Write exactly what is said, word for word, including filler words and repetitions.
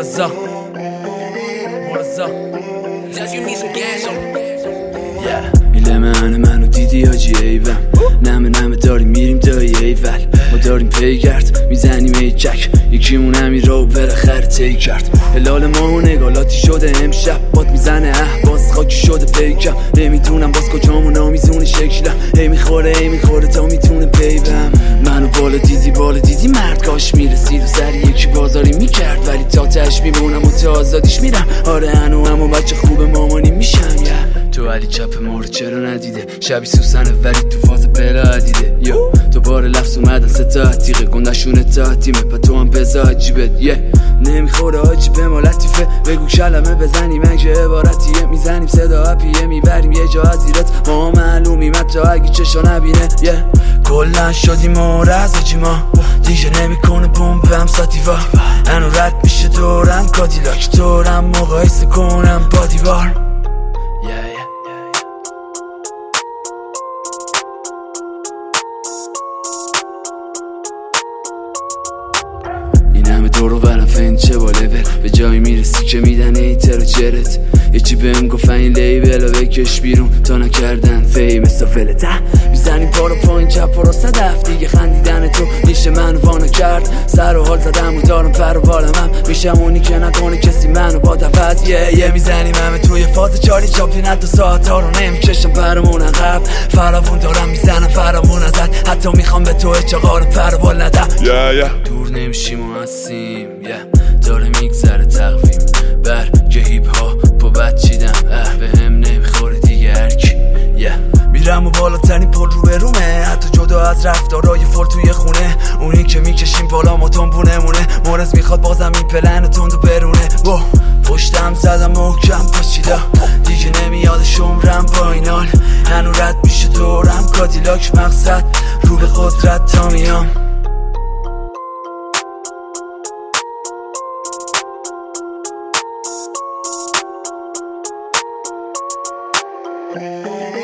مرزا مرزا ایله من منو دیدی آجی ایوم نمه نمه داریم میریم دایی ایول ما داریم پیگرد میزنیم ای چک یکیمون همین رو بالاخره تی کرد هلال ما و نگالاتی شده امشب باد میزنه اه باز خاکی شده پیکم نمیدونم باز کجامون آمیزون شکلم هی میخوره هی میخوره تا میتونه پیبم منو بالا دیدی بالا دیدی مرد کاش میرسید و سری یکی بازاری میکرد ولی تا تش میمونم و تا آزادیش میرم آره هنو همو بچه خوب مامانی میشم yeah. تو علی چپ ما رو چرا ندیده شبی سوسنه ولی تو فاز بلا دیده یو دوباره لفظ اومدن ستا تیغه گندشونه تا تیمه پا تو هم بزا عجیبت یه نمیخوره آجی به ما لطیفه بگو کلمه بزنیم اگه عبارتیه میزنیم صدا اپیه میبریم یه جا از ایرت ما معلومیم حتی اگه چشا نبینه یه کلن شدیم مورز آجی ما دیگه نمیکنه بومبم ساتیوا هنو رد میشه دورم کادیلاک دورم مقایسه کنم با دیوار این همه دورو برم فین چه با لول به جایی میرسی که میدن ایتر و چرت یه چی بهم گفت این لیبل و بکش بیرون تا نکردن فیم استافل ته میزنیم پارو پایین چپ و را صدف دیگه خندیدن تو نیشه منو وانا کرد سر و حال زدم و دارم پر و بالم هم میشم اونی که نکنه کسی منو با تفت یه یه میزنیم همه توی فاز چالی چاپلین حتی ساعت ها رو نمیکشم برمون انقب فراوون دارم میزنم فرامون ازت حتی میخوام به تو اچاقار پر و بال ندم yeah, yeah. دور نمیشیم و هستیم yeah. داره میگذره تقویم برگه هیپ ها پا بد چیدم اه به هم نمیخوره دیگه هرکی yeah. میرم و بالاترین پل رو برومه حتی جدا از رفتارای فول توی خونه اونی که میکشیم بالا ما تنبونه مونه مورز میخواد بازم این پلن تندو برونه و پشتم زدم محکم پاشیدا دیگه نمیاد شمرم با این حال هنو رد میشه دورم کادیلاک مقصد رو به قدرت تا میام Hey.